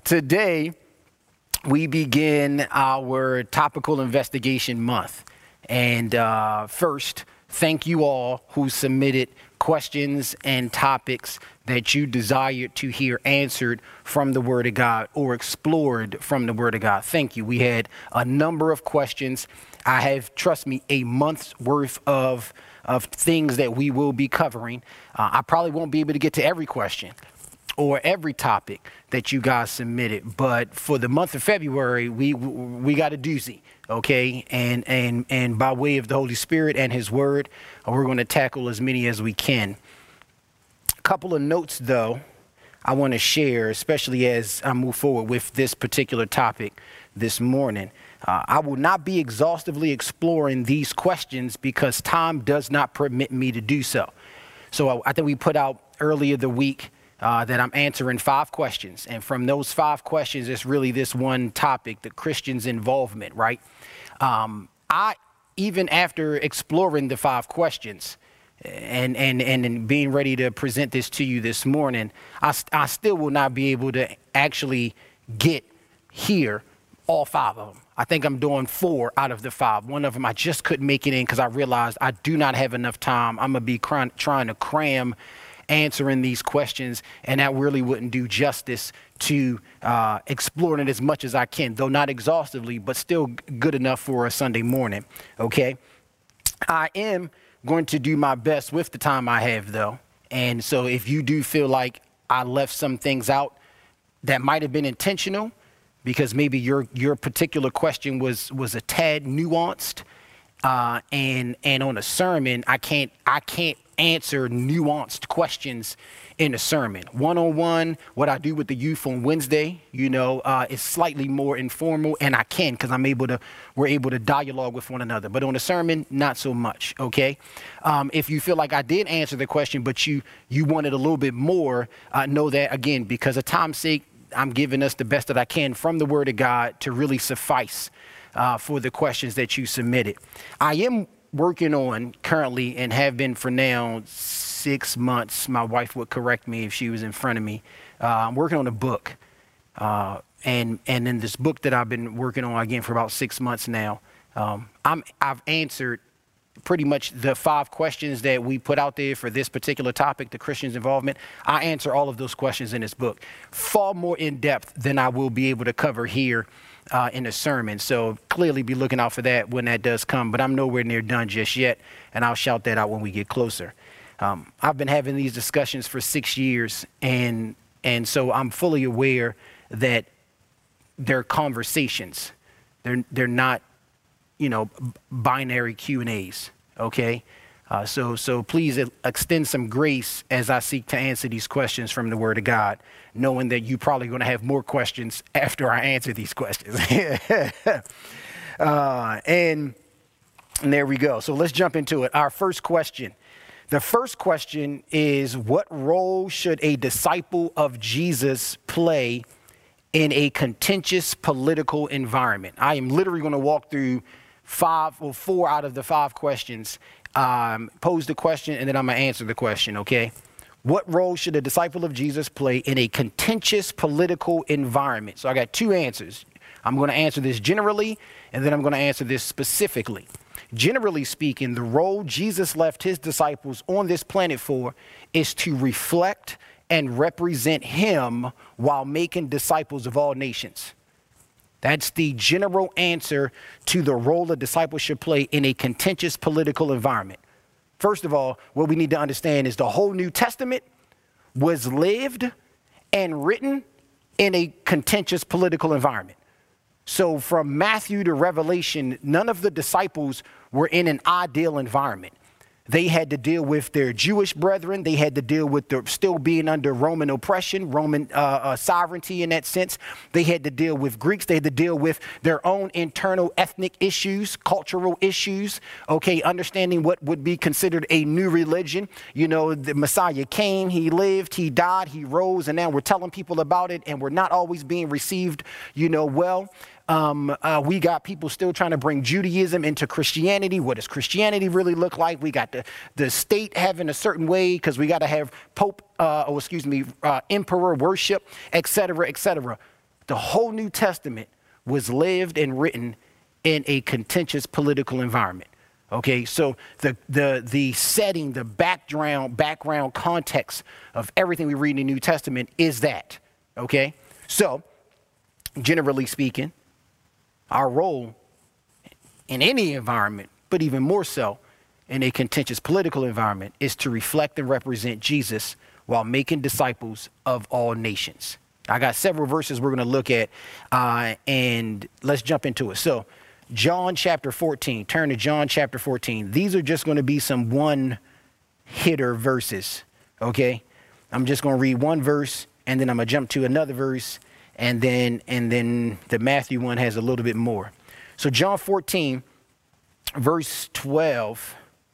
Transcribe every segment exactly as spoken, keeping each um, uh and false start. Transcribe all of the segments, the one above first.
Today, we begin our topical investigation month. And uh, first, thank you all who submitted questions and topics that you desired to hear answered from the Word of God or explored from the Word of God. Thank you. We had a number of questions. I have, trust me, a month's worth of, of things that we will be covering. Uh, I probably won't be able to get to every question or every topic that you guys submitted, but for the month of February, we we got a doozy, okay? And and and by way of the Holy Spirit and His Word, we're going to tackle as many as we can. A couple of notes, though, I want to share, especially as I move forward with this particular topic this morning. Uh, I will not be exhaustively exploring these questions because time does not permit me to do so. So I, I think we put out earlier the week Uh, that I'm answering five questions. And from those five questions, it's really this one topic, the Christian's involvement, right? Um, I, even after exploring the five questions and, and, and being ready to present this to you this morning, I, I still will not be able to actually get here all five of them. I think I'm doing four out of the five. One of them, I just couldn't make it in because I realized I do not have enough time. I'm going to be cry- trying to cram answering these questions, and that really wouldn't do justice to uh, exploring it as much as I can, though not exhaustively, but still good enough for a Sunday morning, okay? I am going to do my best with the time I have, though, and so if you do feel like I left some things out that might have been intentional, because maybe your your particular question was was a tad nuanced, uh, and and on a sermon, I can't I can't answer nuanced questions in a sermon. One-on-one, what I do with the youth on Wednesday, you know, uh, is slightly more informal, and I can because I'm able to, we're able to dialogue with one another. But on a sermon, not so much, okay? Um, if you feel like I did answer the question, but you you wanted a little bit more, uh, know that, again, because of time's sake, I'm giving us the best that I can from the Word of God to really suffice uh, for the questions that you submitted. I am working on currently and have been for now six months. My wife would correct me if she was in front of me. Uh, I'm working on a book. Uh, and and in this book that I've been working on, again, for about six months now, um, I'm, I've answered pretty much the five questions that we put out there for this particular topic, the Christian's involvement. I answer all of those questions in this book, far more in depth than I will be able to cover here Uh, in a sermon. So clearly be looking out for that when that does come, but I'm nowhere near done just yet, and I'll shout that out when we get closer. Um, I've been having these discussions for six years, and and so I'm fully aware that they're conversations. They're they're not, you know, b- binary Q and A's, okay? Uh, so so please extend some grace as I seek to answer these questions from the Word of God, knowing that you're probably going to have more questions after I answer these questions. uh, and, and there we go. So let's jump into it. Our first question. The first question is, what role should a disciple of Jesus play in a contentious political environment? I am literally going to walk through five or four out of the five questions. Um, pose the question, and then I'm going to answer the question, okay? What role should a disciple of Jesus play in a contentious political environment? So I got two answers. I'm going to answer this generally, and then I'm going to answer this specifically. Generally speaking, the role Jesus left his disciples on this planet for is to reflect and represent him while making disciples of all nations. That's the general answer to the role a disciple should play in a contentious political environment. First of all, what we need to understand is the whole New Testament was lived and written in a contentious political environment. So from Matthew to Revelation, none of the disciples were in an ideal environment. They had to deal with their Jewish brethren. They had to deal with the, still being under Roman oppression, Roman uh, uh, sovereignty in that sense. They had to deal with Greeks. They had to deal with their own internal ethnic issues, cultural issues, okay, understanding what would be considered a new religion. You know, the Messiah came, he lived, he died, he rose, and now we're telling people about it, and we're not always being received, you know, well. Um, uh, we got people still trying to bring Judaism into Christianity. What does Christianity really look like? We got the, the state having a certain way because we got to have Pope, uh, or excuse me, uh, emperor worship, et cetera, et cetera. the whole New Testament was lived and written in a contentious political environment. Okay, so the the the setting, the background background context of everything we read in the New Testament is that. Okay, so generally speaking, our role in any environment, but even more so in a contentious political environment, is to reflect and represent Jesus while making disciples of all nations. I got several verses we're going to look at, uh, and let's jump into it. So John chapter fourteen, turn to John chapter fourteen. These are just going to be some one-hitter verses, okay? I'm just going to read one verse, and then I'm going to jump to another verse, and then and then the Matthew one has a little bit more. So John fourteen, verse twelve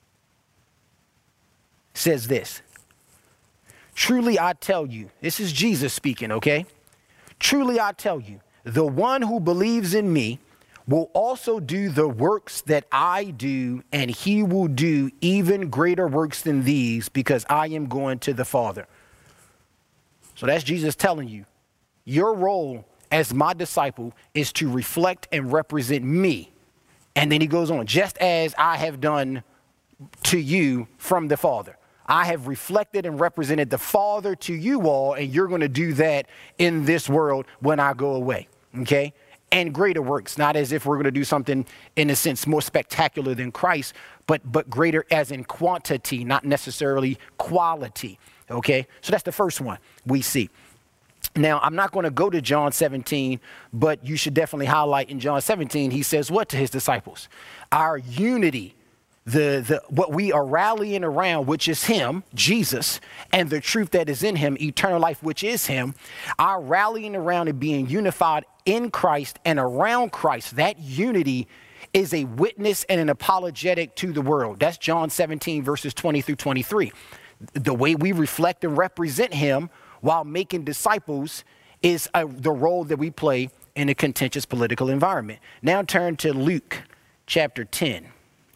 says this. Truly I tell you, this is Jesus speaking, okay? Truly I tell you, the one who believes in me will also do the works that I do, and he will do even greater works than these, because I am going to the Father. So that's Jesus telling you, your role as my disciple is to reflect and represent me. And then he goes on, just as I have done to you from the Father. I have reflected and represented the Father to you all, and you're going to do that in this world when I go away, okay? And greater works, not as if we're going to do something in a sense more spectacular than Christ, but but greater as in quantity, not necessarily quality, okay? So that's the first one we see. Now, I'm not going to go to John seventeen, but you should definitely highlight in John seventeen, he says what to his disciples? Our unity, the, the what we are rallying around, which is him, Jesus, and the truth that is in him, eternal life, which is him, our rallying around and being unified in Christ and around Christ, that unity is a witness and an apologetic to the world. That's John seventeen, verses twenty through twenty-three. The way we reflect and represent him while making disciples is a, the role that we play in a contentious political environment. Now turn to Luke chapter ten.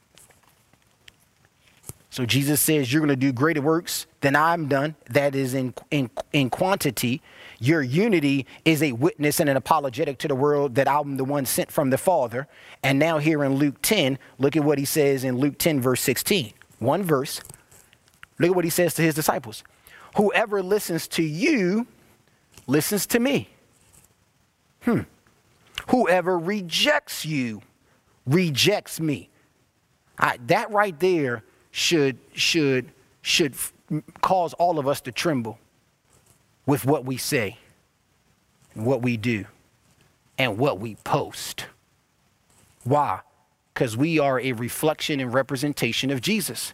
So Jesus says, you're going to do greater works than I'm done. That is in, in, in quantity. Your unity is a witness and an apologetic to the world that I'm the one sent from the Father. And now here in Luke ten, look at what he says in Luke ten, verse sixteen. One verse. Look at what he says to his disciples. Whoever listens to you listens to me. Hmm. Whoever rejects you rejects me. I, that right there should should should f- cause all of us to tremble with what we say, what we do, and what we post. Why? Because we are a reflection and representation of Jesus.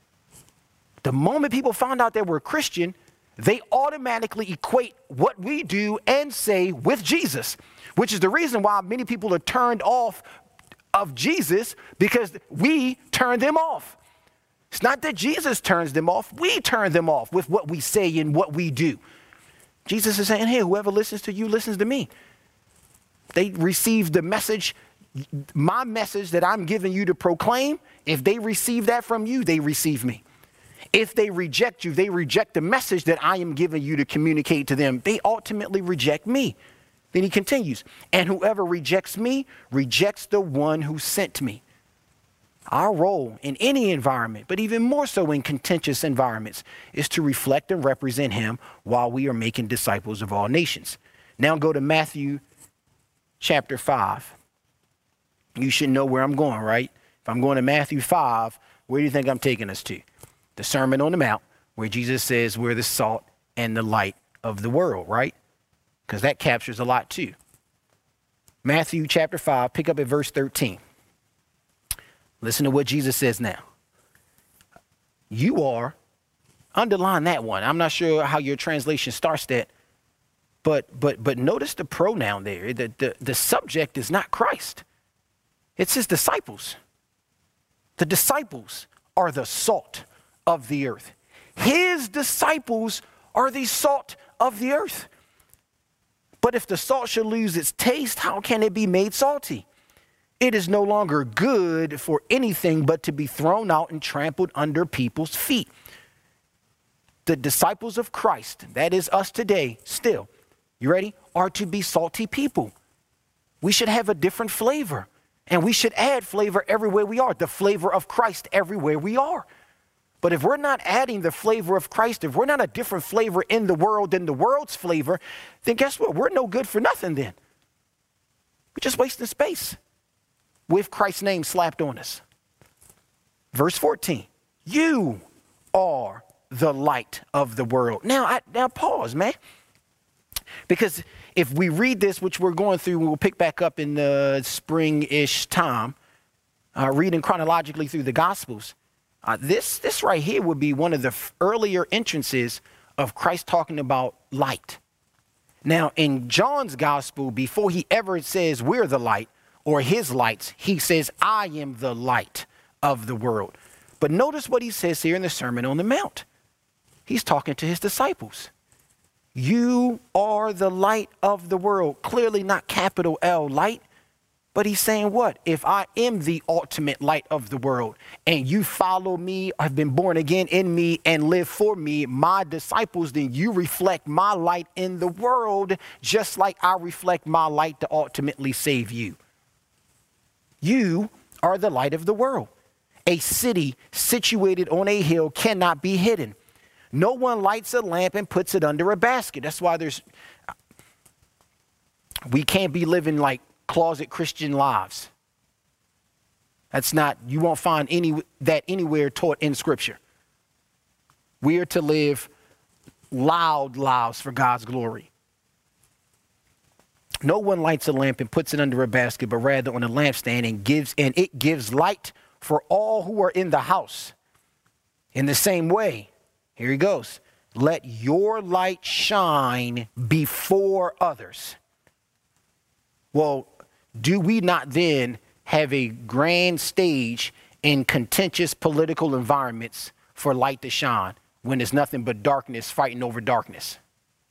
The moment people found out that we're Christian, they automatically equate what we do and say with Jesus, which is the reason why many people are turned off of Jesus, because we turn them off. It's not that Jesus turns them off. We turn them off with what we say and what we do. Jesus is saying, hey, whoever listens to you listens to me. They receive the message, my message that I'm giving you to proclaim. If they receive that from you, they receive me. If they reject you, they reject the message that I am giving you to communicate to them. They ultimately reject me. Then he continues, and whoever rejects me rejects the one who sent me. Our role in any environment, but even more so in contentious environments, is to reflect and represent him while we are making disciples of all nations. Now go to Matthew chapter five. You should know where I'm going, right? If I'm going to Matthew five, where do you think I'm taking us to? The Sermon on the Mount, where Jesus says we're the salt and the light of the world, right? Because that captures a lot too. Matthew chapter five, pick up at verse thirteen. Listen to what Jesus says now. You are, underline that one. I'm not sure how your translation starts that, but but but notice the pronoun there. The, the, the subject is not Christ. It's his disciples. The disciples are the salt of the earth. His disciples are the salt of the earth. But if the salt should lose its taste, how can it be made salty? It is no longer good for anything but to be thrown out and trampled under people's feet. The disciples of Christ, that is us today, still, you ready, are to be salty people. We should have a different flavor, and we should add flavor everywhere we are, the flavor of Christ everywhere we are. But if we're not adding the flavor of Christ, if we're not a different flavor in the world than the world's flavor, then guess what? We're no good for nothing then. We're just wasting space with Christ's name slapped on us. Verse fourteen, you are the light of the world. Now, I, now pause, man. Because if we read this, which we're going through, we'll pick back up in the spring-ish time, uh, reading chronologically through the Gospels. Uh, this, this right here would be one of the f- earlier entrances of Christ talking about light. Now, in John's Gospel, before he ever says we're the light or his lights, he says, I am the light of the world. But notice what he says here in the Sermon on the Mount. He's talking to his disciples. You are the light of the world. Clearly not capital L light, but he's saying what? If I am the ultimate light of the world and you follow me, have been born again in me and live for me, my disciples, then you reflect my light in the world, just like I reflect my light to ultimately save you. You are the light of the world. A city situated on a hill cannot be hidden. No one lights a lamp and puts it under a basket. That's why there's, we can't be living like closet Christian lives. That's not, you won't find any that anywhere taught in Scripture. We are to live loud lives for God's glory. No one lights a lamp and puts it under a basket, but rather on a lampstand, and gives and it gives light for all who are in the house. In the same way, here he goes. Let your light shine before others. Well, do we not then have a grand stage in contentious political environments for light to shine when there's nothing but darkness fighting over darkness?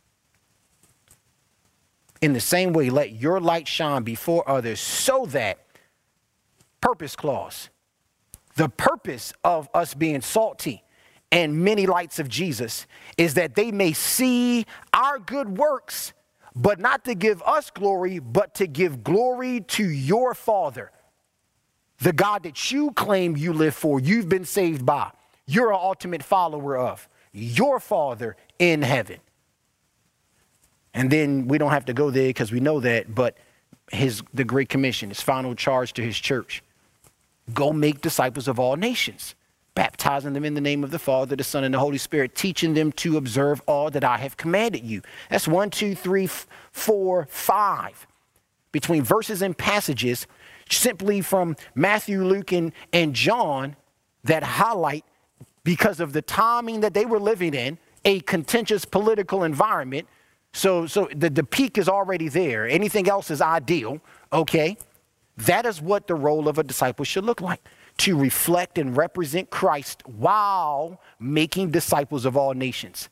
In the same way, let your light shine before others so that, purpose clause, the purpose of us being salty and many lights of Jesus is that they may see our good works, but not to give us glory, but to give glory to your Father, the God that you claim you live for, you've been saved by, you're an ultimate follower of, your Father in heaven. And then we don't have to go there because we know that, but his the Great Commission, his final charge to his church, go make disciples of all nations, baptizing them in the name of the Father, the Son, and the Holy Spirit, teaching them to observe all that I have commanded you. That's one, two, three, f- four, five. Between verses and passages, simply from Matthew, Luke, and, and John, that highlight, because of the timing that they were living in, a contentious political environment. So, so the, the peak is already there. Anything else is ideal, okay? That is what the role of a disciple should look like. To reflect and represent Christ while making disciples of all nations.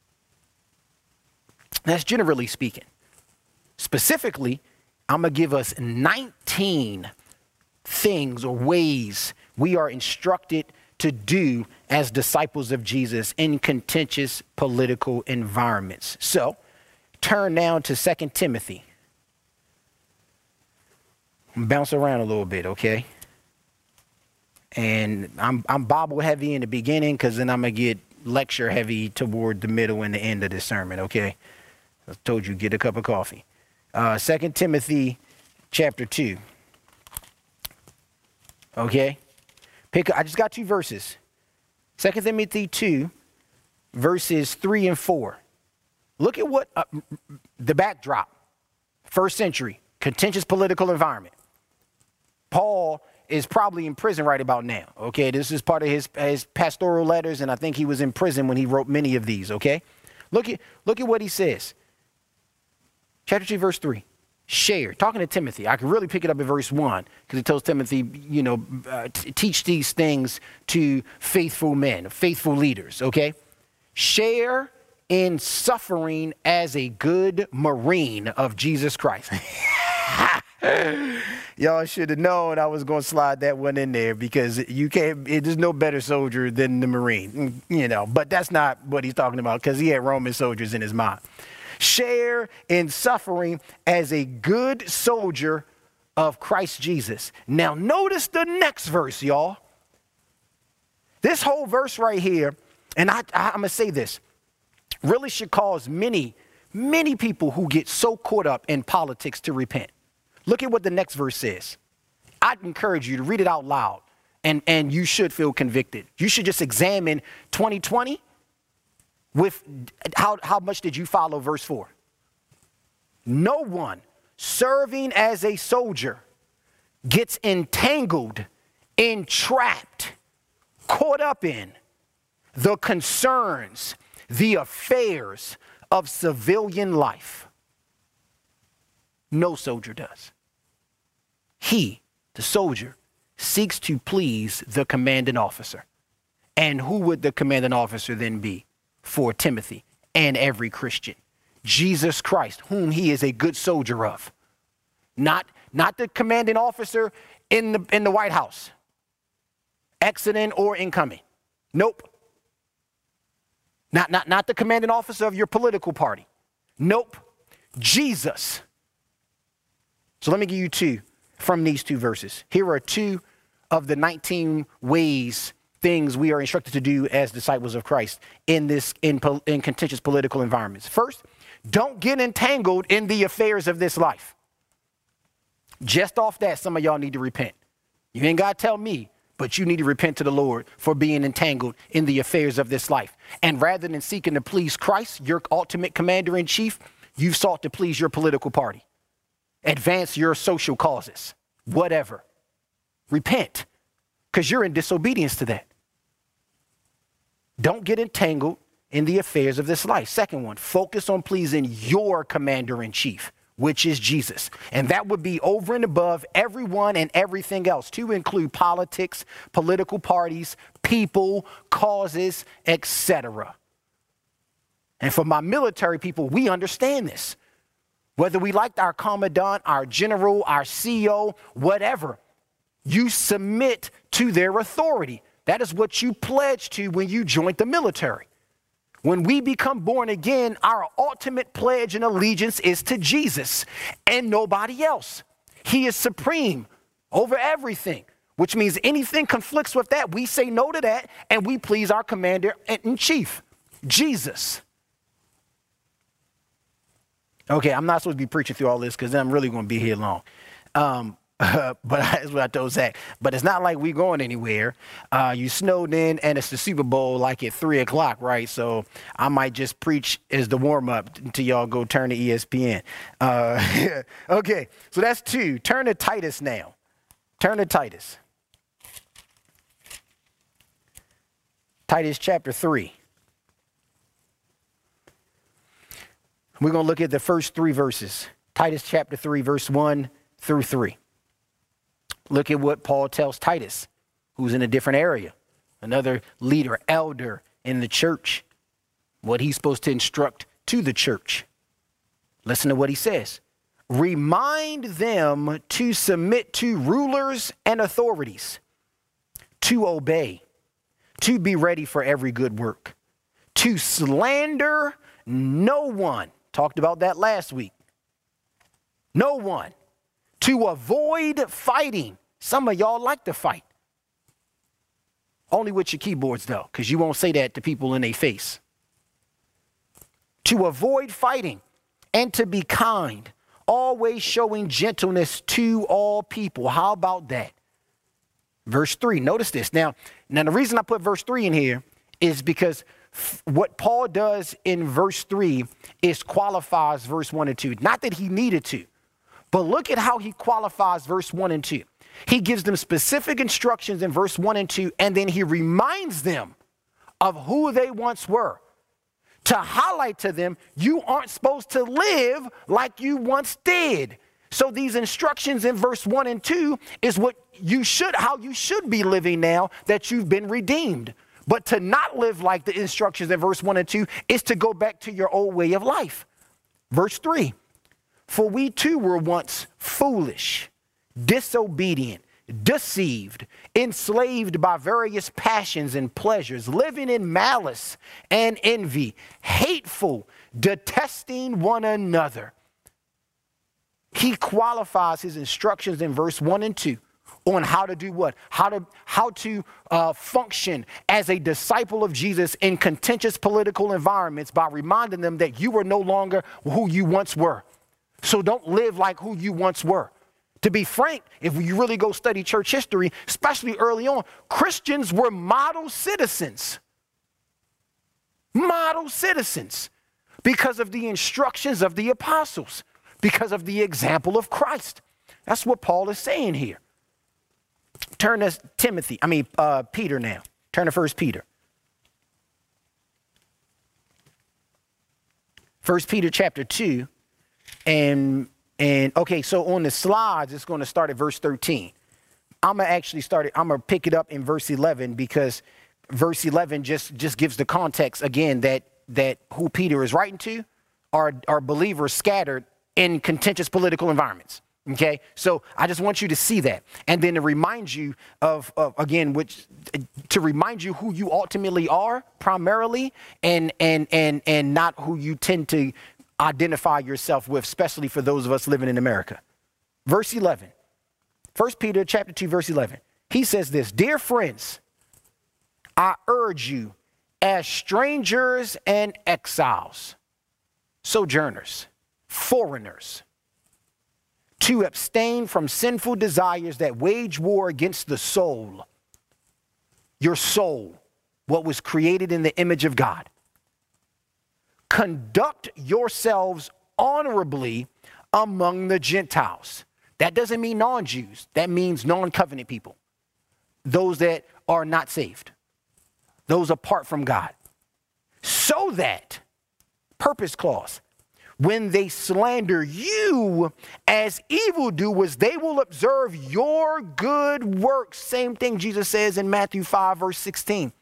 That's generally speaking. Specifically, I'm going to give us nineteen things or ways we are instructed to do as disciples of Jesus in contentious political environments. So, turn now to Second Timothy. Bounce around a little bit, okay? And I'm I'm Bible heavy in the beginning because then I'm going to get lecture heavy toward the middle and the end of the sermon, okay? I told you, get a cup of coffee. Uh, Second Timothy chapter two. Okay? Pick. I just got two verses. Second Timothy two, verses three and four. Look at what uh, the backdrop. First century, contentious political environment. Paul is probably in prison right about now, okay? This is part of his, his pastoral letters, and I think he was in prison when he wrote many of these, okay? Look at, look at what he says. Chapter two, verse three. Share. Talking to Timothy. I can really pick it up in verse one, because it tells Timothy, you know, uh, t- teach these things to faithful men, faithful leaders, okay? Share in suffering as a good Marine of Jesus Christ. Y'all should have known I was going to slide that one in there, because you can't, it, there's no better soldier than the Marine, you know, but that's not what he's talking about, because he had Roman soldiers in his mind. Share in suffering as a good soldier of Christ Jesus. Now notice the next verse, y'all. This whole verse right here, and I, I, I'm going to say this, really should cause many, many people who get so caught up in politics to repent. Look at what the next verse says. I'd encourage you to read it out loud, and, and you should feel convicted. You should just examine twenty twenty with how, how much did you follow verse four? No one serving as a soldier gets entangled, entrapped, caught up in the concerns, the affairs of civilian life. No soldier does. He, the soldier, seeks to please the commanding officer. And who would the commanding officer then be for Timothy and every Christian? Jesus Christ, whom he is a good soldier of. Not, not the commanding officer in the, in the White House, exiting or incoming. Nope. Not, not, not the commanding officer of your political party. Nope. Jesus. So let me give you two from these two verses. Here are two of the nineteen ways, things we are instructed to do as disciples of Christ in this in, in contentious political environments. First, don't get entangled in the affairs of this life. Just off that, some of y'all need to repent. You ain't got to tell me, but you need to repent to the Lord for being entangled in the affairs of this life. And rather than seeking to please Christ, your ultimate commander in chief, you've sought to please your political party, advance your social causes, whatever. Repent, because you're in disobedience to that. Don't get entangled in the affairs of this life. Second one, focus on pleasing your commander in chief, which is Jesus. And that would be over and above everyone and everything else, to include politics, political parties, people, causes, et cetera. And for my military people, we understand this. Whether we liked our commandant, our general, our C E O, whatever, you submit to their authority. That is what you pledge to when you joined the military. When we become born again, our ultimate pledge and allegiance is to Jesus and nobody else. He is supreme over everything, which means anything conflicts with that, we say no to that, and we please our commander in chief, Jesus. Okay, I'm not supposed to be preaching through all this because then I'm really going to be here long. Um, Uh, but that's what I told Zach. But it's not like we going anywhere. Uh, you snowed in, and it's the Super Bowl like at three o'clock, right? So I might just preach as the warm up until y'all go turn to E S P N. Uh, okay, so that's two. Turn to Titus now. Turn to Titus. Titus chapter three. We're going to look at the first three verses. Titus chapter three, verse one through three. Look at what Paul tells Titus, who's in a different area, another leader, elder in the church, what he's supposed to instruct to the church. Listen to what he says. Remind them to submit to rulers and authorities, to obey, to be ready for every good work, to slander no one. Talked about that last week. No one. To avoid fighting. Some of y'all like to fight. Only with your keyboards, though, because you won't say that to people in their face. To avoid fighting and to be kind, always showing gentleness to all people. How about that? Verse three, notice this. Now, now the reason I put verse three in here is because f- what Paul does in verse three is qualifies verse one and two. Not that he needed to. But look at how he qualifies verse one and two. He gives them specific instructions in verse one and two, and then he reminds them of who they once were to highlight to them, you aren't supposed to live like you once did. So these instructions in verse one and two is what you should, how you should be living now that you've been redeemed. But to not live like the instructions in verse one and two is to go back to your old way of life. Verse three. For we too were once foolish, disobedient, deceived, enslaved by various passions and pleasures, living in malice and envy, hateful, detesting one another. He qualifies his instructions in verse one and two on how to do what? How to, how to uh, function as a disciple of Jesus in contentious political environments by reminding them that you are no longer who you once were. So don't live like who you once were. To be frank, if you really go study church history, especially early on, Christians were model citizens. Model citizens because of the instructions of the apostles, because of the example of Christ. That's what Paul is saying here. Turn to Timothy, I mean, uh, Peter now. Turn to First Peter. First Peter chapter two. And, and okay, so on the slides, it's going to start at verse thirteen. I'm going to actually start it. I'm going to pick it up in verse eleven because verse eleven just, just gives the context again that, that who Peter is writing to are, are believers scattered in contentious political environments. Okay, so I just want you to see that. And then to remind you of, of again, which to remind you who you ultimately are primarily and and and and not who you tend to identify yourself with, especially for those of us living in America. Verse eleven, First Peter chapter two, verse eleven. He says this, dear friends, I urge you as strangers and exiles, sojourners, foreigners, to abstain from sinful desires that wage war against the soul. Your soul, what was created in the image of God. Conduct yourselves honorably among the Gentiles. That doesn't mean non-Jews. That means non-covenant people. Those that are not saved. Those apart from God. So that, purpose clause, when they slander you as evildoers, they will observe your good works. Same thing Jesus says in Matthew five, verse sixteen.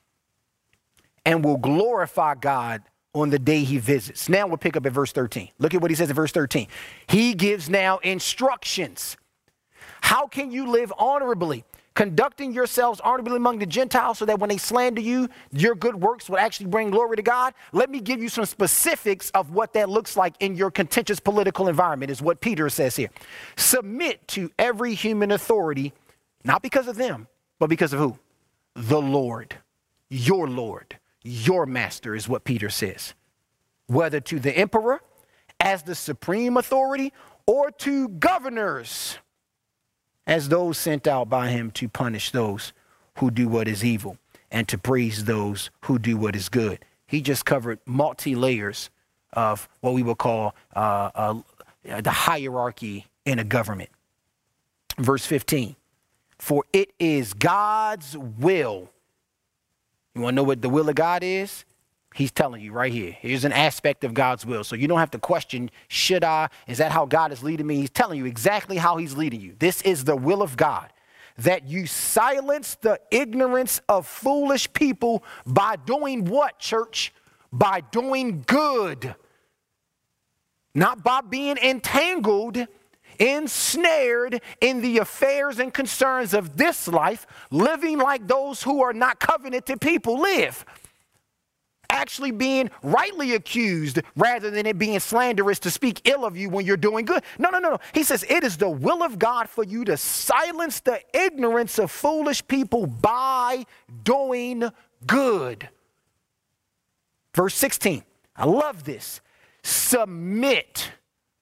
And will glorify God on the day he visits. Now we'll pick up at verse thirteen. Look at what he says in verse thirteen. He gives now instructions. How can you live honorably? Conducting yourselves honorably among the Gentiles so that when they slander you, your good works will actually bring glory to God. Let me give you some specifics of what that looks like in your contentious political environment is what Peter says here. Submit to every human authority, not because of them, but because of who? The Lord, your Lord, your master is what Peter says. Whether to the emperor as the supreme authority or to governors as those sent out by him to punish those who do what is evil and to praise those who do what is good. He just covered multi-layers of what we would call uh, uh, the hierarchy in a government. Verse fifteen, for it is God's will. You want to know what the will of God is? He's telling you right here. Here's an aspect of God's will. So you don't have to question, should I? Is that how God is leading me? He's telling you exactly how he's leading you. This is the will of God, that you silence the ignorance of foolish people by doing what, church? By doing good. Not by being entangled, ensnared in the affairs and concerns of this life, living like those who are not covenanted people live. Actually being rightly accused rather than it being slanderous to speak ill of you when you're doing good. No, no, no, no. He says it is the will of God for you to silence the ignorance of foolish people by doing good. Verse sixteen. I love this. Submit.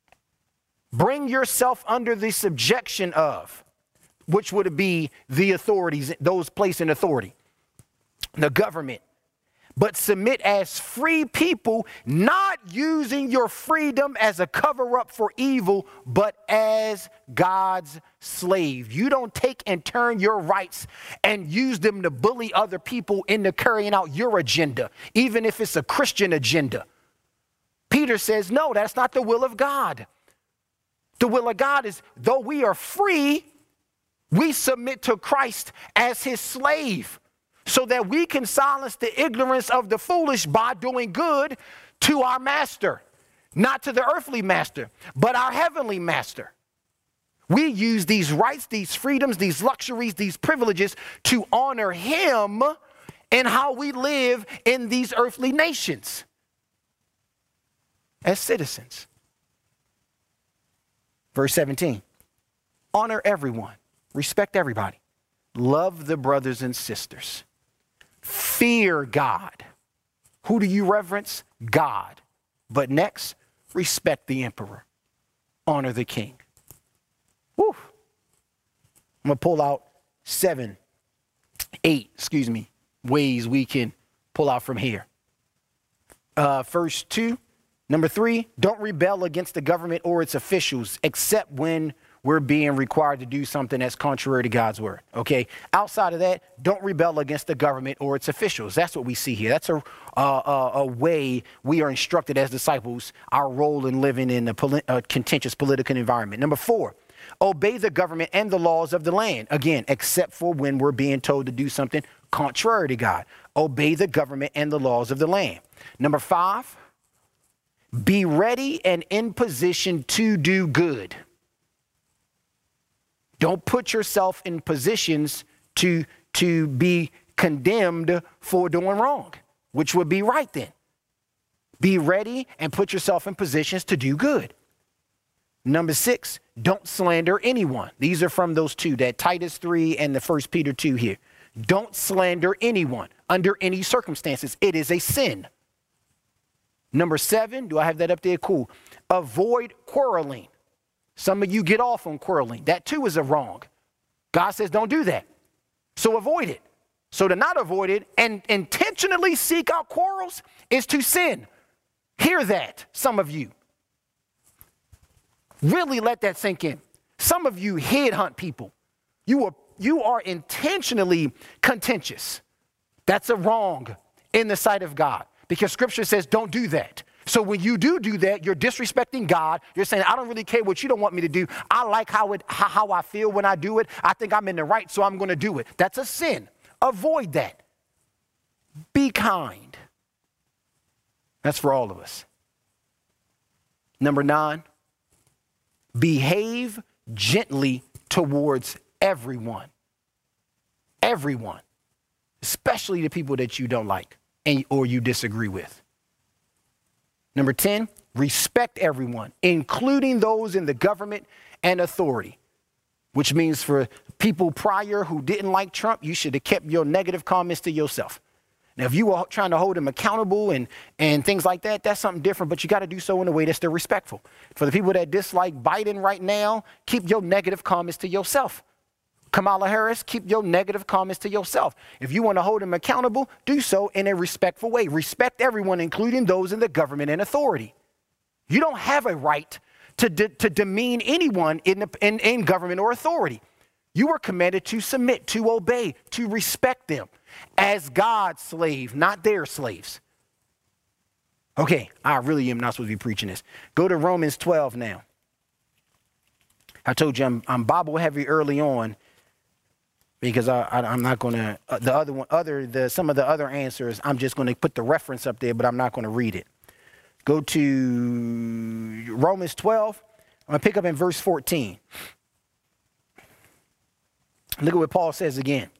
Bring yourself under the subjection of, which would be the authorities, those placed in authority, the government. But submit as free people, not using your freedom as a cover-up for evil, but as God's slave. You don't take and turn your rights and use them to bully other people into carrying out your agenda, even if it's a Christian agenda. Peter says, no, that's not the will of God. The will of God is, though we are free, we submit to Christ as his slave, so that we can silence the ignorance of the foolish by doing good to our master, not to the earthly master, but our heavenly master. We use these rights, these freedoms, these luxuries, these privileges to honor him and how we live in these earthly nations as citizens. Verse seventeen, honor everyone, respect everybody, love the brothers and sisters, fear God. Who do you reverence? God. But next, respect the emperor, honor the king. Woo. I'm going to pull out seven, eight, excuse me, ways we can pull out from here. Uh, first two. Number three, don't rebel against the government or its officials, except when we're being required to do something that's contrary to God's word. Okay. Outside of that, don't rebel against the government or its officials. That's what we see here. That's a, uh, a, a way we are instructed as disciples, our role in living in a, poli- a contentious political environment. Number four, obey the government and the laws of the land. Again, except for when we're being told to do something contrary to God. Obey the government and the laws of the land. Number five, be ready and in position to do good. Don't put yourself in positions to, to be condemned for doing wrong, which would be right then. Be ready and put yourself in positions to do good. Number six, don't slander anyone. These are from those two, that Titus three and the First Peter two here. Don't slander anyone under any circumstances. It is a sin. Number seven, do I have that up there? Cool. Avoid quarreling. Some of you get off on quarreling. That too is a wrong. God says don't do that. So avoid it. So to not avoid it and intentionally seek out quarrels is to sin. Hear that, some of you. Really let that sink in. Some of you headhunt people. You are, you are intentionally contentious. That's a wrong in the sight of God. Because scripture says don't do that. So when you do do that, you're disrespecting God. You're saying, I don't really care what you don't want me to do. I like how it, how I feel when I do it. I think I'm in the right, so I'm going to do it. That's a sin. Avoid that. Be kind. That's for all of us. Number nine, behave gently towards everyone. Everyone. Especially the people that you don't like and or you disagree with. Number ten, respect everyone, including those in the government and authority, which means for people prior who didn't like Trump, you should have kept your negative comments to yourself. Now, if you were trying to hold them accountable and, and things like that, that's something different, but you got to do so in a way that's still respectful. For the people that dislike Biden right now, keep your negative comments to yourself. Kamala Harris, keep your negative comments to yourself. If you want to hold them accountable, do so in a respectful way. Respect everyone, including those in the government and authority. You don't have a right to, de- to demean anyone in, the, in, in government or authority. You are commanded to submit, to obey, to respect them as God's slave, not their slaves. Okay, I really am not supposed to be preaching this. Go to Romans twelve now. I told you I'm, I'm Bible heavy early on. Because I, I, I'm not going to, uh, the other one, other, the, some of the other answers, I'm just going to put the reference up there, but I'm not going to read it. Go to Romans twelve. I'm going to pick up in verse fourteen. Look at what Paul says again.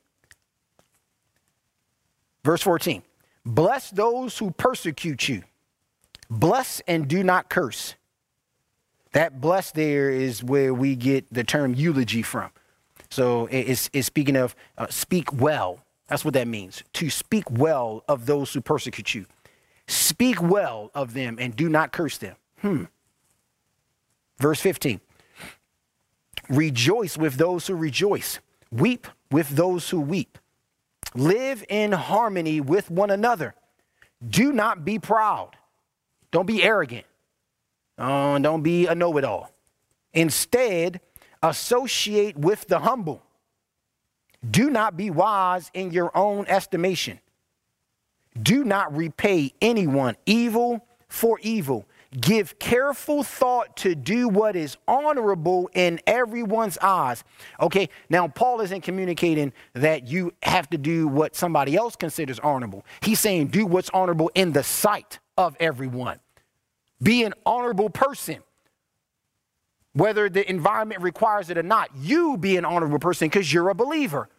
Verse fourteen. Bless those who persecute you. Bless and do not curse. That bless there is where we get the term eulogy from. So it's, it's speaking of uh, speak well. That's what that means. To speak well of those who persecute you. Speak well of them and do not curse them. Hmm. Verse fifteen. Rejoice with those who rejoice. Weep with those who weep. Live in harmony with one another. Do not be proud. Don't be arrogant. Uh, don't be a know-it-all. Instead, associate with the humble. Do not be wise in your own estimation. Do not repay anyone evil for evil. Give careful thought to do what is honorable in everyone's eyes. Okay, now Paul isn't communicating that you have to do what somebody else considers honorable. He's saying do what's honorable in the sight of everyone. Be an honorable person. whether the environment requires it or not. You be an honorable person because you're a believer.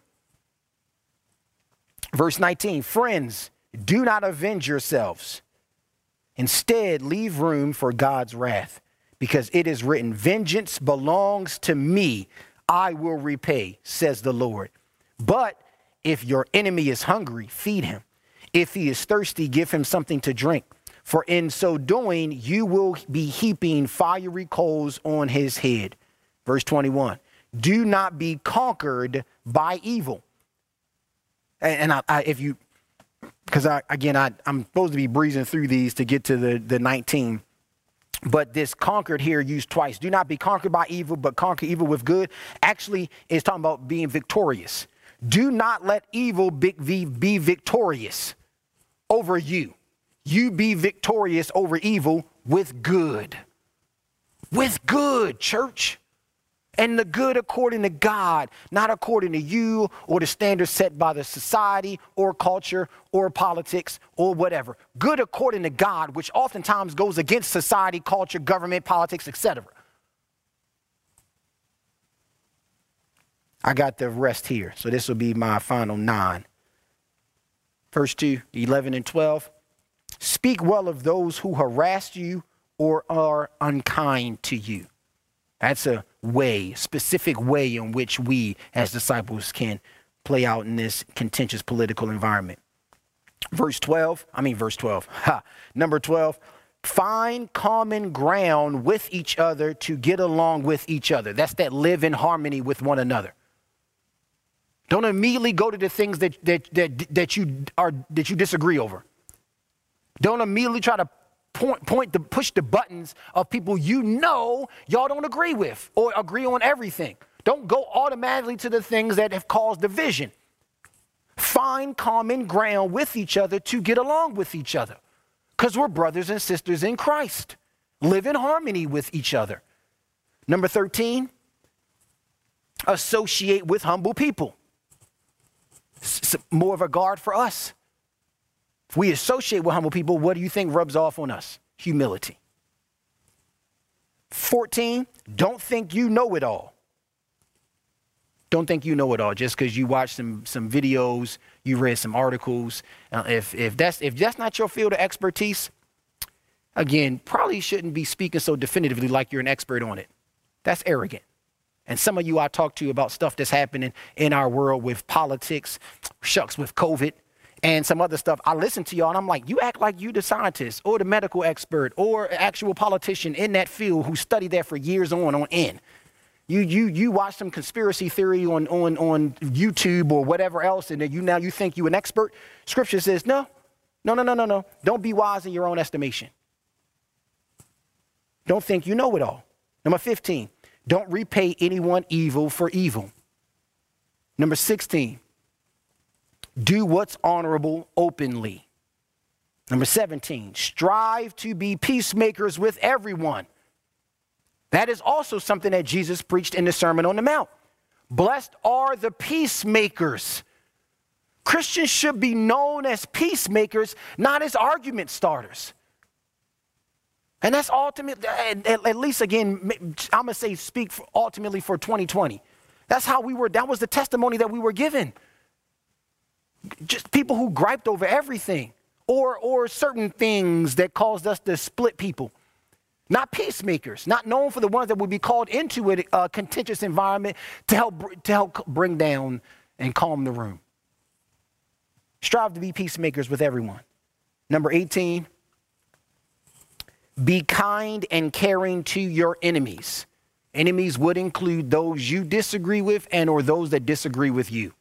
Verse nineteen, friends, do not avenge yourselves. Instead, leave room for God's wrath, because it is written, vengeance belongs to me. I will repay, says the Lord. But if your enemy is hungry, feed him. If he is thirsty, give him something to drink. For in so doing, you will be heaping fiery coals on his head. Verse twenty-one, do not be conquered by evil. And, and I, I, if you, because I, again, I, I'm supposed to be breezing through these to get to the, the nineteen. But this conquered here used twice. Do not be conquered by evil, but conquer evil with good. Actually, it's talking about being victorious. Do not let evil be, be, be victorious over you. You be victorious over evil with good. With good, church. And the good according to God, not according to you or the standards set by the society or culture or politics or whatever. Good according to God, which oftentimes goes against society, culture, government, politics, et cetera. I got the rest here, so this will be my final nine. First two, eleven and twelve. Speak well of those who harass you or are unkind to you. That's a way, specific way in which we as disciples can play out in this contentious political environment. Verse twelve, I mean verse twelve, ha, number twelve, find common ground with each other to get along with each other. That's that live in harmony with one another. Don't immediately go to the things that, that, that, that, you, are, that you disagree over. Don't immediately try to Point, point to push the buttons of people you know y'all don't agree with or agree on everything. Don't go automatically to the things that have caused division. Find common ground with each other to get along with each other, because we're brothers and sisters in Christ. Live in harmony with each other. Number thirteen, associate with humble people. It's more of a guard for us. If we associate with humble people, what do you think rubs off on us? Humility. fourteen, don't think you know it all. Don't think you know it all just because you watched some some videos, you read some articles. Uh, if if that's if that's not your field of expertise, again, probably shouldn't be speaking so definitively like you're an expert on it. That's arrogant. And some of you I talk to about stuff that's happening in our world with politics, shucks, with COVID, and some other stuff. I listen to y'all and I'm like, you act like you the scientist or the medical expert or actual politician in that field who studied that for years on on end. You you you watch some conspiracy theory on on on YouTube or whatever else, and then you now you think you an expert. Scripture says no, no, no, no, no, no. Don't be wise in your own estimation. Don't think you know it all. Number fifteen, don't repay anyone evil for evil. Number sixteen, do what's honorable openly. Number seventeen, strive to be peacemakers with everyone. That is also something that Jesus preached in the Sermon on the Mount. Blessed are the peacemakers. Christians should be known as peacemakers, not as argument starters. And that's ultimately, at, at least again, I'm going to say speak for ultimately for twenty twenty. That's how we were, that was the testimony that we were given. Just people who griped over everything or, or certain things that caused us to split people. Not peacemakers, not known for the ones that would be called into a, a contentious environment to help, to help bring down and calm the room. Strive to be peacemakers with everyone. Number eighteen, be kind and caring to your enemies. Enemies would include those you disagree with and or those that disagree with you.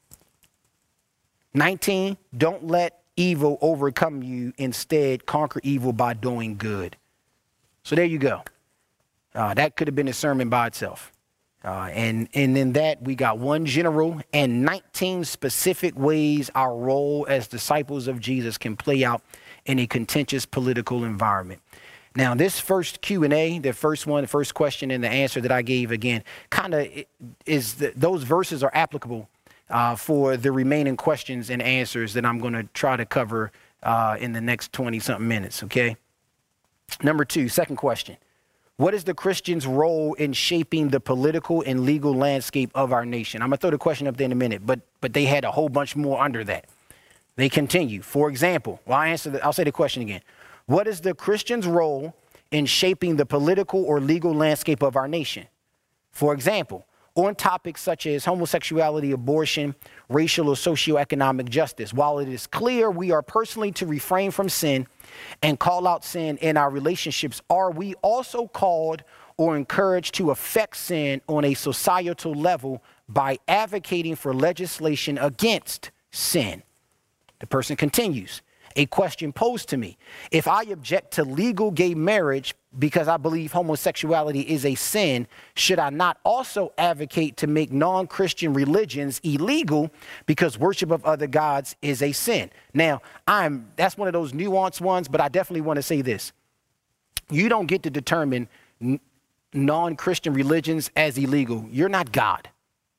nineteen, don't let evil overcome you. Instead, conquer evil by doing good. So there you go. Uh, that could have been a sermon by itself. Uh, and, and in that, we got one general and nineteen specific ways our role as disciples of Jesus can play out in a contentious political environment. Now, this first Q and A, the first one, the first question and the answer that I gave, again, kind of is the, those verses are applicable uh, for the remaining questions and answers that I'm going to try to cover uh, in the next twenty-something minutes, okay? Number two, second question. What is the Christian's role in shaping the political and legal landscape of our nation? I'm going to throw the question up there in a minute, but but they had a whole bunch more under that. They continue. For example, well, I answer the, I'll say the question again. What is the Christian's role in shaping the political or legal landscape of our nation? For example, on topics such as homosexuality, abortion, racial or socioeconomic justice, while it is clear we are personally to refrain from sin and call out sin in our relationships, are we also called or encouraged to affect sin on a societal level by advocating for legislation against sin? The person continues. A question posed to me: if I object to legal gay marriage because I believe homosexuality is a sin, should I not also advocate to make non-Christian religions illegal because worship of other gods is a sin? Now, I'm that's one of those nuanced ones, but I definitely want to say this. You don't get to determine n- non-Christian religions as illegal. You're not God.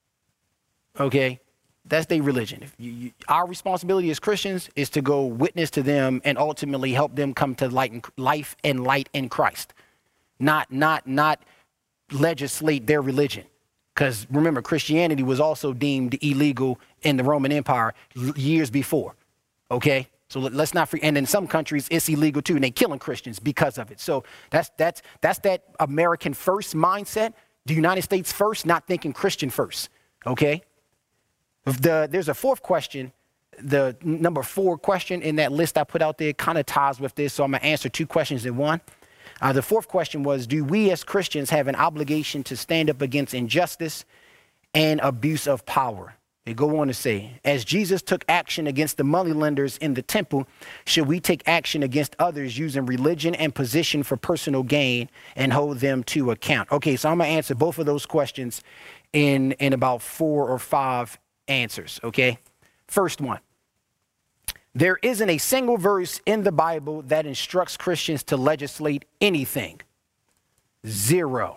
Okay? That's their religion. If you, you, our responsibility as Christians is to go witness to them and ultimately help them come to light and, life and light in Christ, not not not legislate their religion. Because remember, Christianity was also deemed illegal in the Roman Empire years before. OK, so let, let's not forget. And in some countries, it's illegal, too. And they're killing Christians because of it. So that's that's that's that American first mindset, the United States first, not thinking Christian first. OK. The, there's a fourth question. The number four question in that list I put out there kind of ties with this, so I'm going to answer two questions in one. Uh, the fourth question was, do we as Christians have an obligation to stand up against injustice and abuse of power? They go on to say, as Jesus took action against the moneylenders in the temple, should we take action against others using religion and position for personal gain and hold them to account? Okay, so I'm going to answer both of those questions in, in about four or five answers, okay? First one. There isn't a single verse in the Bible that instructs Christians to legislate anything. Zero.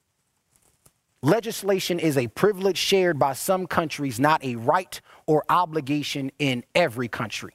Legislation is a privilege shared by some countries, not a right or obligation in every country.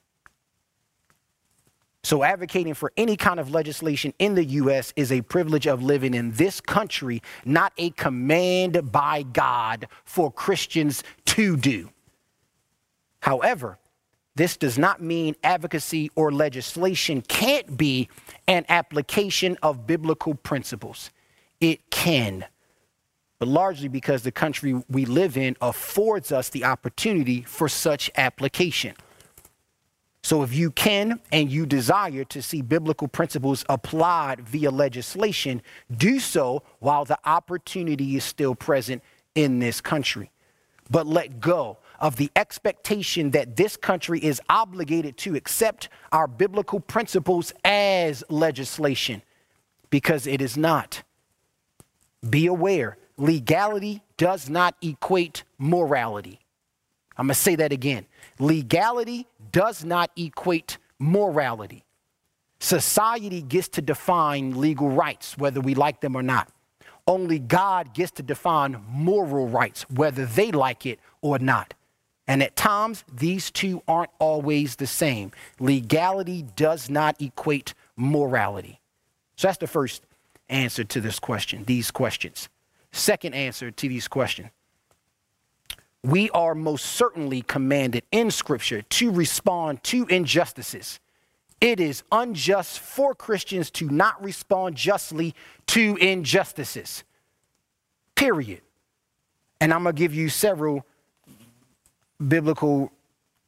So advocating for any kind of legislation in the U S is a privilege of living in this country, not a command by God for Christians to do. However, this does not mean advocacy or legislation can't be an application of biblical principles. It can, but largely because the country we live in affords us the opportunity for such application. So if you can and you desire to see biblical principles applied via legislation, do so while the opportunity is still present in this country. But let go of the expectation that this country is obligated to accept our biblical principles as legislation, because it is not. Be aware, legality does not equate morality. I'm going to say that again. Legality does not equate morality. Society gets to define legal rights, whether we like them or not. Only God gets to define moral rights, whether they like it or not. And at times, these two aren't always the same. Legality does not equate morality. So that's the first answer to this question, these questions. Second answer to these questions. We are most certainly commanded in Scripture to respond to injustices. It is unjust for Christians to not respond justly to injustices. Period. And I'm going to give you several biblical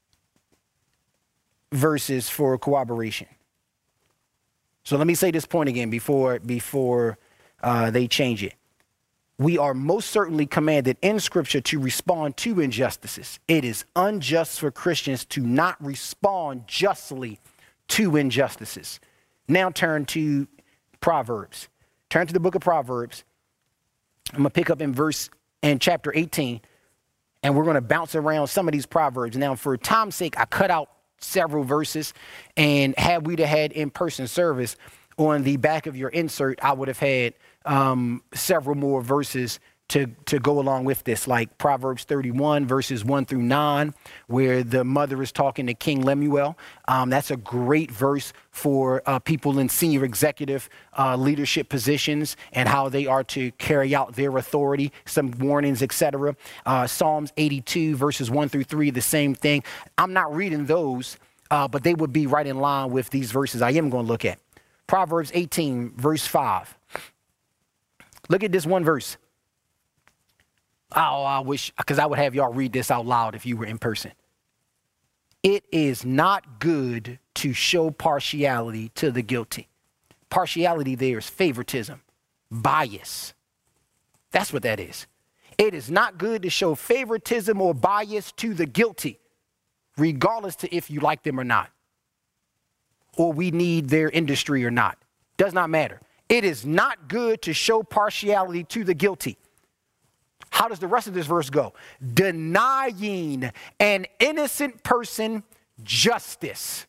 verses for corroboration. So let me say this point again before, before uh, they change it. We are most certainly commanded in Scripture to respond to injustices. It is unjust for Christians to not respond justly to injustices. Now turn to Proverbs. Turn to the book of Proverbs. I'm going to pick up in verse in chapter eighteen, and we're going to bounce around some of these Proverbs. Now, for time's sake, I cut out several verses, and had we had in-person service, on the back of your insert, I would have had um, several more verses to, to go along with this, like Proverbs thirty-one, verses one through nine, where the mother is talking to King Lemuel. Um, that's a great verse for uh, people in senior executive uh, leadership positions and how they are to carry out their authority, some warnings, et cetera. Uh, Psalms eighty-two, verses one through three, the same thing. I'm not reading those, uh, but they would be right in line with these verses I am going to look at. Proverbs eighteen, verse five. Look at this one verse. Oh, I wish, because I would have y'all read this out loud if you were in person. It is not good to show partiality to the guilty. Partiality there is favoritism, bias. That's what that is. It is not good to show favoritism or bias to the guilty, regardless to if you like them or not, or we need their industry or not. Does not matter. It is not good to show partiality to the guilty. How does the rest of this verse go? Denying an innocent person justice.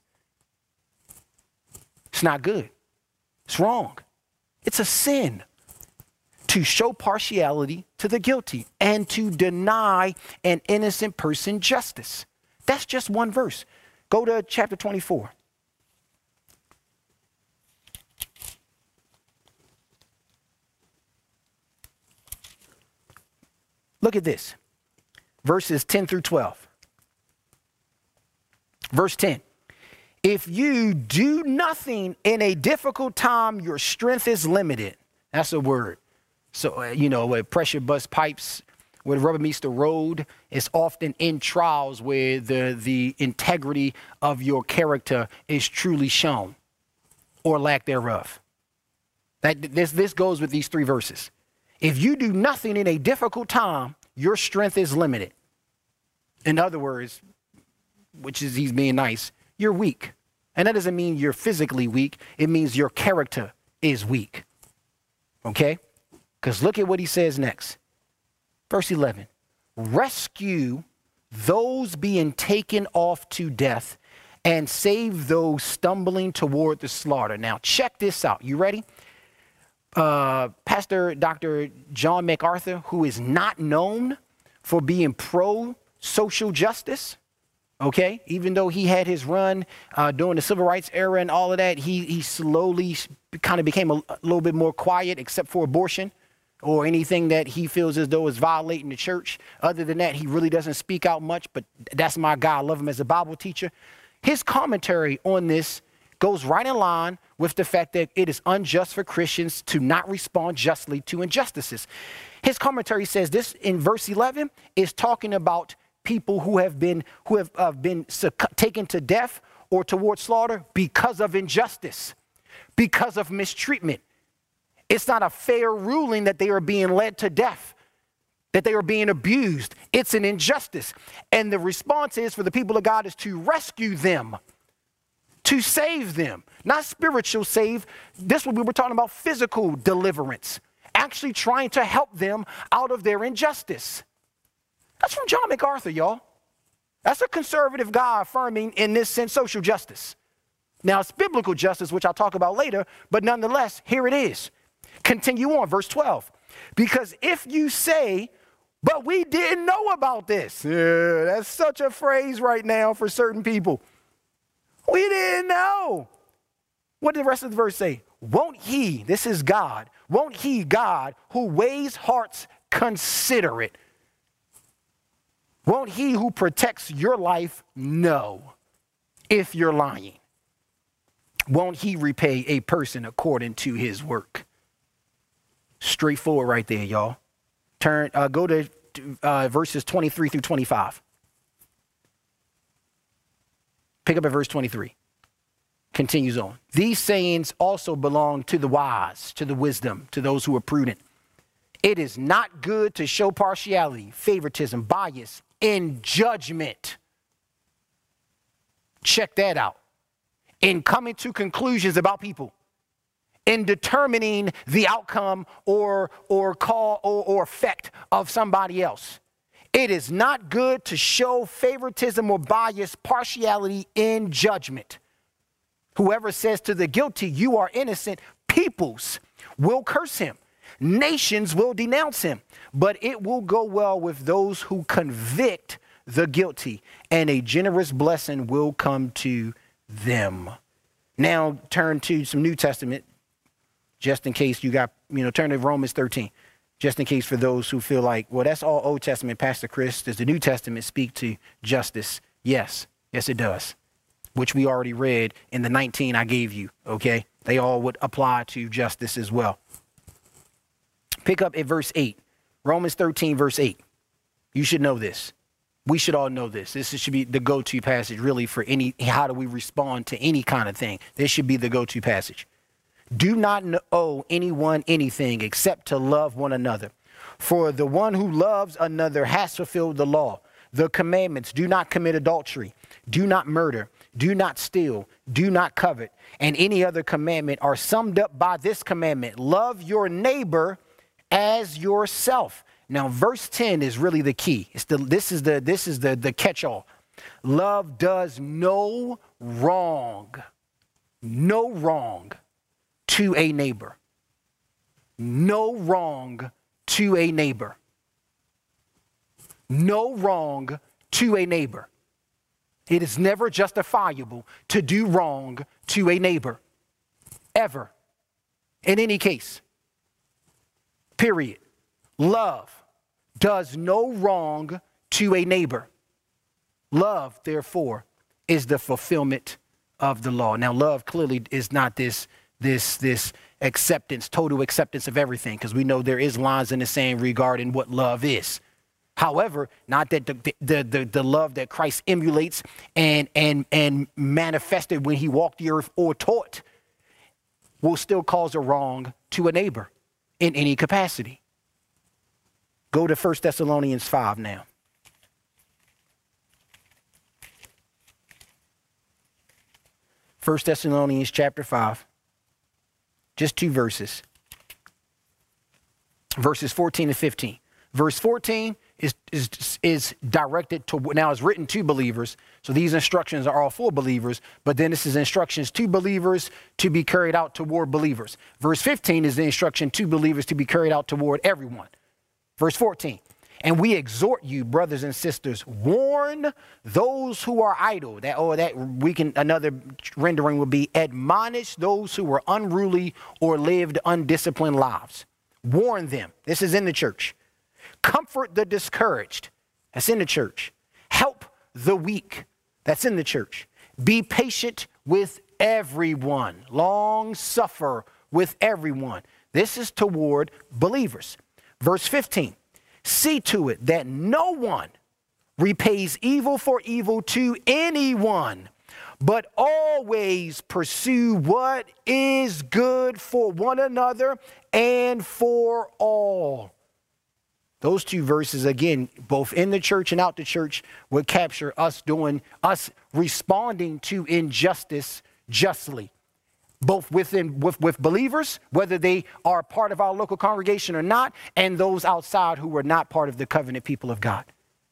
It's not good. It's wrong. It's a sin to show partiality to the guilty and to deny an innocent person justice. That's just one verse. Go to chapter twenty-four. Look at this, verses ten through twelve. Verse ten, if you do nothing in a difficult time, your strength is limited. That's a word. So, uh, you know, where pressure bust pipes, where the rubber meets the road, it's often in trials where the, the integrity of your character is truly shown or lack thereof. That, this, this goes with these three verses. If you do nothing in a difficult time, your strength is limited. In other words, which is he's being nice, you're weak. And that doesn't mean you're physically weak. It means your character is weak. Okay? Because look at what he says next. Verse eleven. Rescue those being taken off to death and save those stumbling toward the slaughter. Now, check this out. You ready? Uh, Pastor Doctor John MacArthur, who is not known for being pro-social justice, okay, even though he had his run uh, during the civil rights era and all of that, he, he slowly kind of became a, a little bit more quiet, except for abortion or anything that he feels as though is violating the church. Other than that, he really doesn't speak out much, but that's my guy. I love him as a Bible teacher. His commentary on this goes right in line with the fact that it is unjust for Christians to not respond justly to injustices. His commentary says this in verse eleven is talking about people who have been who have uh, been taken to death or toward slaughter because of injustice, because of mistreatment. It's not a fair ruling that they are being led to death, that they are being abused. It's an injustice. And the response is for the people of God is to rescue them, to save them, not spiritual save. This one we were talking about physical deliverance, actually trying to help them out of their injustice. That's from John MacArthur, y'all. That's a conservative guy affirming, in this sense, social justice. Now, it's biblical justice, which I'll talk about later, but nonetheless, here it is. Continue on, verse twelve. Because if you say, but we didn't know about this. Yeah, that's such a phrase right now for certain people. We didn't know. What did the rest of the verse say? Won't he, this is God, won't he, God, who weighs hearts, consider it? Won't he who protects your life know if you're lying? Won't he repay a person according to his work? Straightforward right there, y'all. Turn, uh, go to uh, verses twenty-three through twenty-five. Pick up at verse twenty-three. Continues on. These sayings also belong to the wise, to the wisdom, to those who are prudent. It is not good to show partiality, favoritism, bias in judgment. Check that out. In coming to conclusions about people, in determining the outcome or, or call or, or effect of somebody else. It is not good to show favoritism or bias, partiality in judgment. Whoever says to the guilty, you are innocent, peoples will curse him. Nations will denounce him, but it will go well with those who convict the guilty, and a generous blessing will come to them. Now turn to some New Testament, just in case you got, you know, turn to Romans thirteen, just in case for those who feel like, well, that's all Old Testament, Pastor Chris. Does the New Testament speak to justice? Yes, yes, it does, which we already read in the nineteen I gave you, okay? They all would apply to justice as well. Pick up at verse eight, Romans thirteen, verse eight. You should know this. We should all know this. This should be the go-to passage really for any, how do we respond to any kind of thing? This should be the go-to passage. Do not owe anyone anything except to love one another. For the one who loves another has fulfilled the law. The commandments: do not commit adultery, do not murder, do not steal, do not covet, and any other commandment are summed up by this commandment: love your neighbor as yourself. Now, verse ten is really the key. It's the, this is the, this is the, the catch-all. Love does no wrong, no wrong to a neighbor. No wrong to a neighbor. No wrong to a neighbor. It is never justifiable to do wrong to a neighbor, ever, in any case. Period. Love does no wrong to a neighbor. Love, therefore, is the fulfillment of the law. Now, love clearly is not this, this, this acceptance, total acceptance of everything, because we know there is lines in the sand regarding what love is. However, not that the, the, the, the love that Christ emulates and, and, and manifested when he walked the earth or taught will still cause a wrong to a neighbor in any capacity. Go to First Thessalonians five now. First Thessalonians chapter five. Just two verses. Verses fourteen and fifteen. Verse fourteen is, is, is directed to, now it's written to believers. So these instructions are all for believers, but then this is instructions to believers to be carried out toward believers. Verse fifteen is the instruction to believers to be carried out toward everyone. Verse fourteen, and we exhort you, brothers and sisters, warn those who are idle. That, or that we can, another rendering would be admonish those who are unruly or lived undisciplined lives. Warn them. This is in the church. Comfort the discouraged. That's in the church. Help the weak. That's in the church. Be patient with everyone. Long suffer with everyone. This is toward believers. Verse fifteen, see to it that no one repays evil for evil to anyone, but always pursue what is good for one another and for all. Those two verses, again, both in the church and out the church, would capture us doing, us responding to injustice justly. Both within with, with believers, whether they are part of our local congregation or not, and those outside who are not part of the covenant people of God.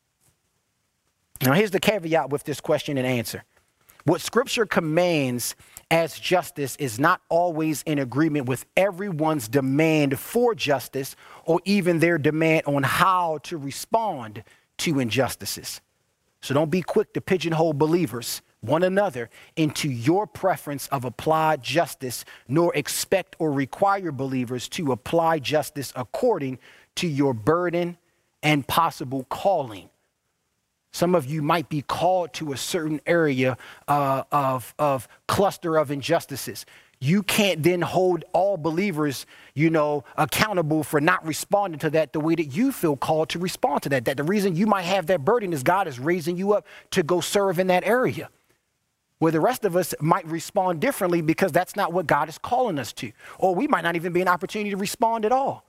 Now, here's the caveat with this question and answer. What Scripture commands as justice is not always in agreement with everyone's demand for justice or even their demand on how to respond to injustices. So don't be quick to pigeonhole believers, one another, into your preference of applied justice, nor expect or require believers to apply justice according to your burden and possible calling. Some of you might be called to a certain area uh, of, of cluster of injustices. You can't then hold all believers, you know, accountable for not responding to that the way that you feel called to respond to that. That the reason you might have that burden is God is raising you up to go serve in that area, where the rest of us might respond differently because that's not what God is calling us to. Or we might not even be an opportunity to respond at all.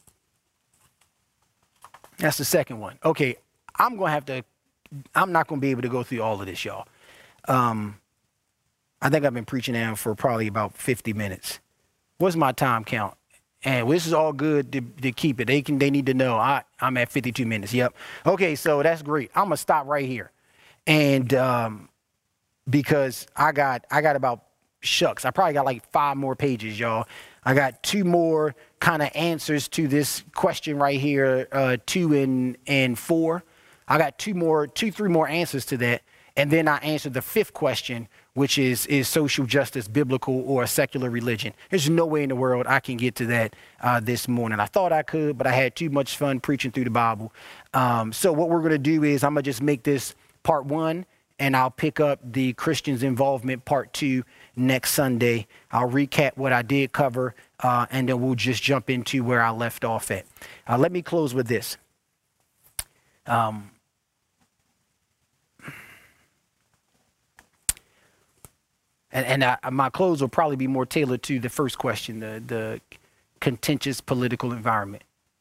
That's the second one. Okay, I'm going to have to, I'm not going to be able to go through all of this, y'all. Um, I think I've been preaching now for probably about fifty minutes. What's my time count? And this is all good to, to keep it. They can, they need to know I, I'm at fifty-two minutes. Yep. Okay, so that's great. I'm going to stop right here. And um, because I got, I got about shucks, I probably got like five more pages, y'all. I got two more kind of answers to this question right here, uh, two and, and four. I got two more, two, three more answers to that. And then I answered the fifth question, which is, is social justice biblical or a secular religion? There's no way in the world I can get to that uh, this morning. I thought I could, but I had too much fun preaching through the Bible. Um, so what we're going to do is I'm going to just make this part one, and I'll pick up the Christians' involvement part two next Sunday. I'll recap what I did cover, uh, and then we'll just jump into where I left off at. Uh, let me close with this. Um, And, and I, my close will probably be more tailored to the first question, the, the contentious political environment.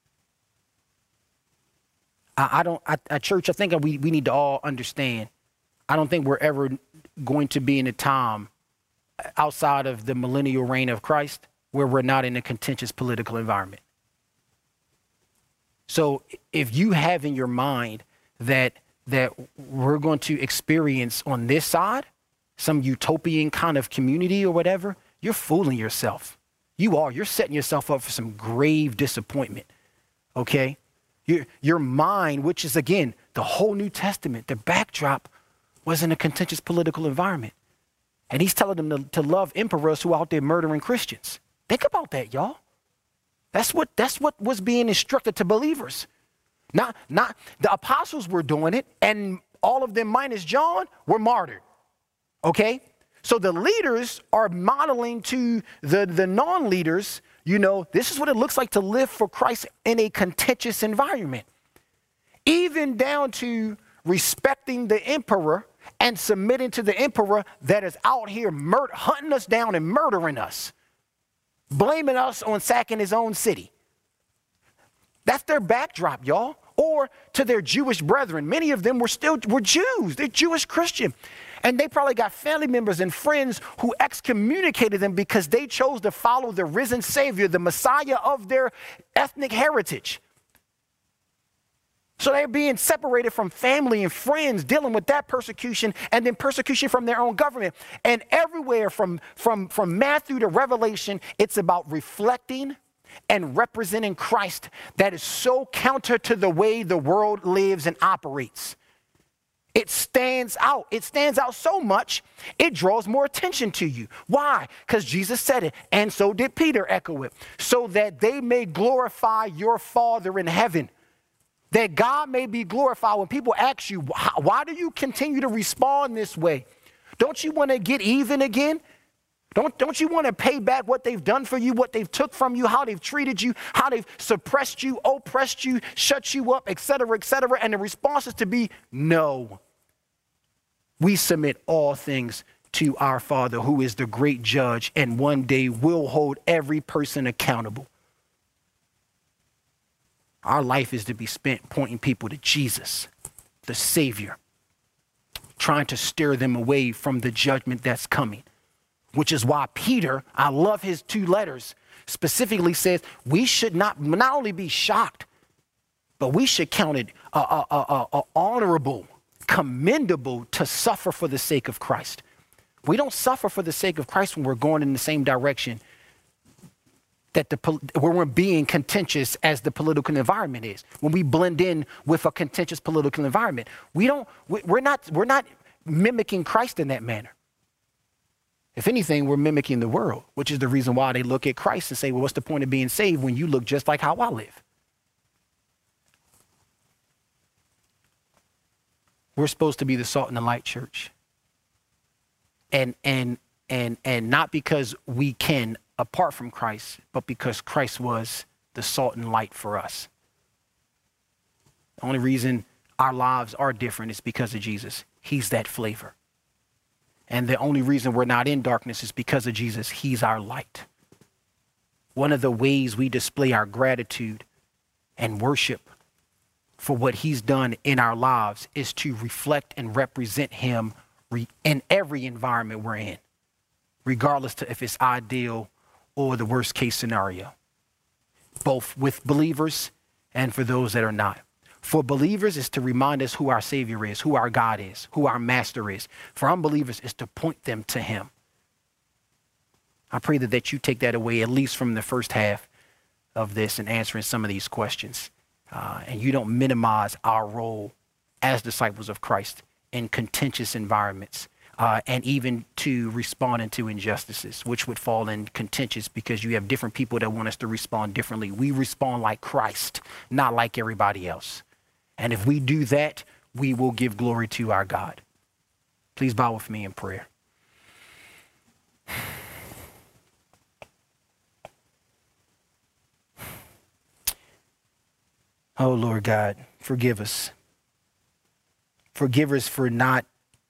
I, I don't, I, at church, I think we, we need to all understand, I don't think we're ever going to be in a time outside of the millennial reign of Christ where we're not in a contentious political environment. So if you have in your mind that, that we're going to experience on this side some utopian kind of community or whatever, you're fooling yourself. You are. You're setting yourself up for some grave disappointment, okay? Your, your mind, which is, again, the whole New Testament, the backdrop was in a contentious political environment. And he's telling them to, to love emperors who are out there murdering Christians. Think about that, y'all. That's what, that's what was being instructed to believers. Not, not, the apostles were doing it, and all of them minus John were martyred. Okay, so the leaders are modeling to the, the non-leaders, you know, this is what it looks like to live for Christ in a contentious environment. Even down to respecting the emperor and submitting to the emperor that is out here mur- hunting us down and murdering us, blaming us on sacking his own city. That's their backdrop, y'all. Or to their Jewish brethren. Many of them were still were Jews. They're Jewish Christian. And they probably got family members and friends who excommunicated them because they chose to follow the risen Savior, the Messiah of their ethnic heritage. So they're being separated from family and friends, dealing with that persecution, and then persecution from their own government. And everywhere from, from, from Matthew to Revelation, it's about reflecting and representing Christ that is so counter to the way the world lives and operates. It stands out. It stands out so much, it draws more attention to you. Why? Because Jesus said it, and so did Peter echo it, so that they may glorify your Father in heaven. That God may be glorified. When people ask you, why do you continue to respond this way? Don't you want to get even again? Don't, don't you want to pay back what they've done for you, what they've took from you, how they've treated you, how they've suppressed you, oppressed you, shut you up, et cetera, et cetera? And the response is to be, no. We submit all things to our Father, who is the great judge, and one day will hold every person accountable. Our life is to be spent pointing people to Jesus, the Savior, trying to steer them away from the judgment that's coming. Which is why Peter, I love his two letters, specifically says we should not, not only be shocked, but we should count it uh, uh, uh, uh, honorable, commendable to suffer for the sake of Christ. We don't suffer for the sake of Christ when we're going in the same direction that the when we're being contentious as the political environment is. When we blend in with a contentious political environment, we don't. We're not. We're not mimicking Christ in that manner. If anything, we're mimicking the world, which is the reason why they look at Christ and say, well, what's the point of being saved when you look just like how I live? We're supposed to be the salt and the light, church. And, and, and, and not because we can apart from Christ, but because Christ was the salt and light for us. The only reason our lives are different is because of Jesus. He's that flavor. And the only reason we're not in darkness is because of Jesus. He's our light. One of the ways we display our gratitude and worship for what he's done in our lives is to reflect and represent him re- in every environment we're in, regardless to if it's ideal or the worst case scenario, both with believers and for those that are not. For believers, is to remind us who our Savior is, who our God is, who our Master is. For unbelievers, is to point them to him. I pray that, that you take that away, at least from the first half of this and answering some of these questions. Uh, and you don't minimize our role as disciples of Christ in contentious environments, uh, and even to responding to injustices, which would fall in contentious because you have different people that want us to respond differently. We respond like Christ, not like everybody else. And if we do that, we will give glory to our God. Please bow with me in prayer. Oh, Lord God, forgive us. Forgive us for not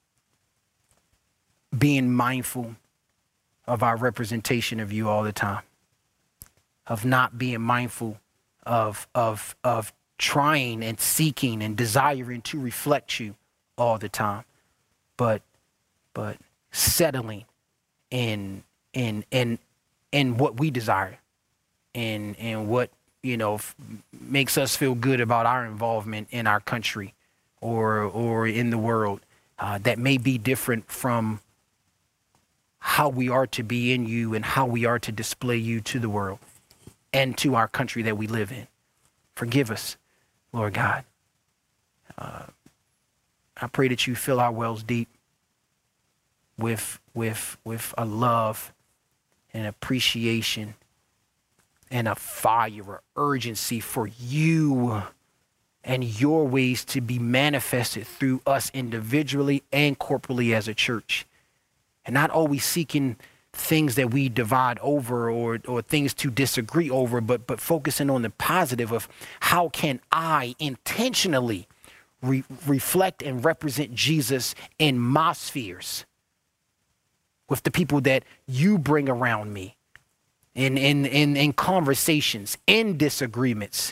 being mindful of our representation of you all the time, of not being mindful of, of, of trying and seeking and desiring to reflect you all the time, but, but settling in, in, in, in what we desire and, and what, you know, f- makes us feel good about our involvement in our country or, or in the world, uh, that may be different from how we are to be in you and how we are to display you to the world and to our country that we live in. Forgive us, Lord God. Uh, I pray that you fill our wells deep with, with, with a love and appreciation and a fire or urgency for you and your ways to be manifested through us individually and corporately as a church. And not always seeking things that we divide over or, or things to disagree over, but, but focusing on the positive of how can I intentionally re- reflect and represent Jesus in my spheres with the people that you bring around me. In, in, in, in conversations, in disagreements,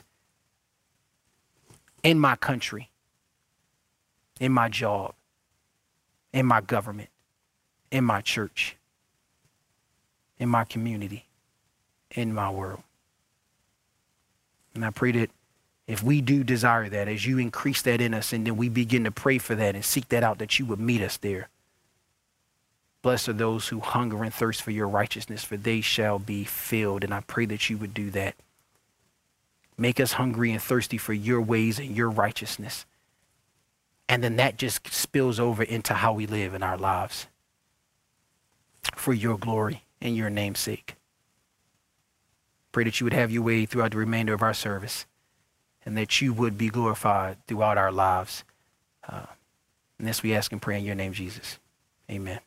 in my country, in my job, in my government, in my church, in my community, in my world. And I pray that if we do desire that, as you increase that in us, and then we begin to pray for that and seek that out, that you would meet us there. Blessed are those who hunger and thirst for your righteousness, for they shall be filled. And I pray that you would do that. Make us hungry and thirsty for your ways and your righteousness. And then that just spills over into how we live in our lives for your glory and your name's sake. Pray that you would have your way throughout the remainder of our service and that you would be glorified throughout our lives. Uh, and this we ask and pray in your name, Jesus. Amen.